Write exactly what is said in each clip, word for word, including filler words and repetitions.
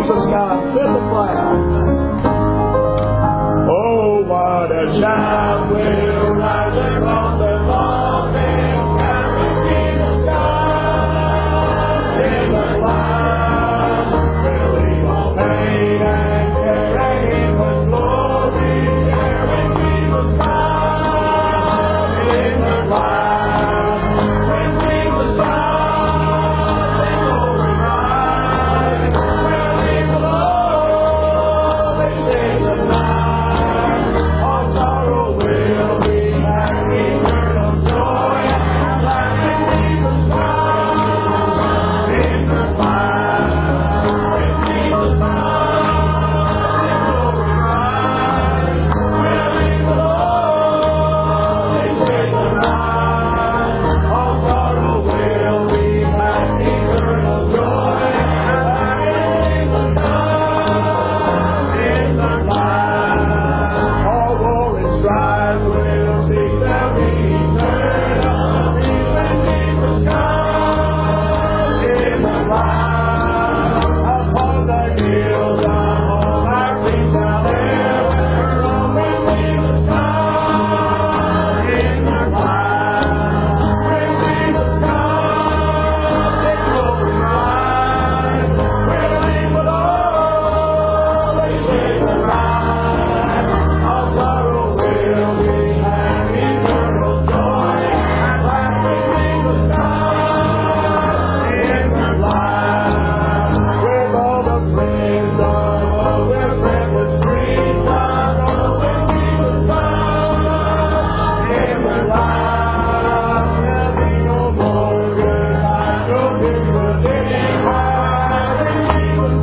Jesus comes in the clouds. Oh, what a shout will rise across the mountains, carrying Jesus comes in the clouds. Filling all pain and carrying Him with glory, carrying Jesus comes in the clouds. When Jesus comes, they glory rise. When He blows, they sing the night. All sorrow will be and eternal joy. And life in Jesus comes in the clouds. When Jesus comes, they glory rise. When He blows, they sing the night. All sorrow will be and eternal joy. And life in Jesus comes in the clouds. All war and strife will cease and return on peace when Jesus comes in the clouds. Upon the hills of all our feet shall ever roam when Jesus comes in the clouds. When Jesus comes, they glory rise. When He blows, they sing the night. All sorrow will be and eternal joy. And life when Jesus comes in the clouds. With all the friends of all their friendless dreams, I know when Jesus comes in the clouds. There'll be no more goodbye, no difference anywhere. When Jesus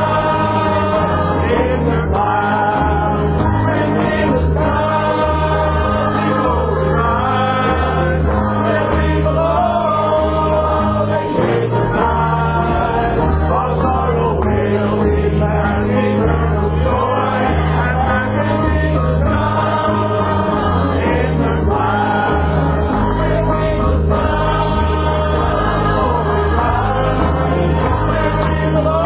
comes in the clouds. When Jesus comes, they glory rise. When He blows, they sing the night. All sorrow will be and eternal joy. And life when Jesus comes in the clouds. When Jesus comes, glory rise. When He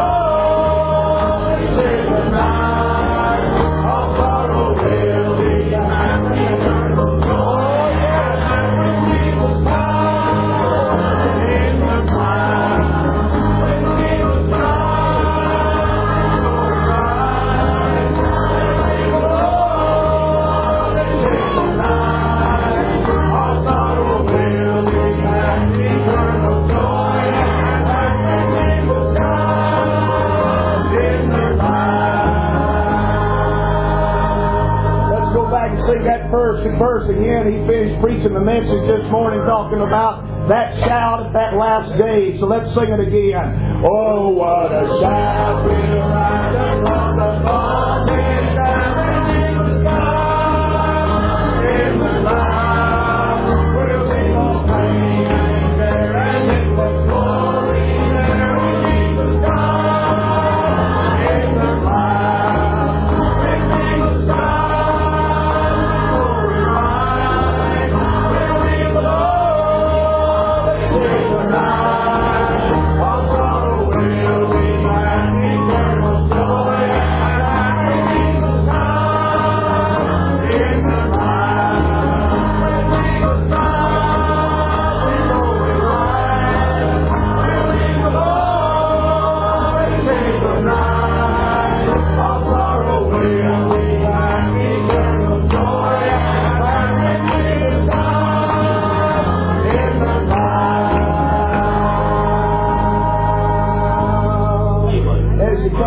blows, they sing the night. All sorrow will be and eternal joy. And life when Jesus comes in the clouds. When Jesus comes, glory rise. When He blows, they sing the night. All sorrow will be and eternal joy. And life when Jesus comes in the clouds. Let's go back and sing that first verse again. He finished preaching the message this morning talking about that shout at that last day. So let's sing it again. Oh, what a shout.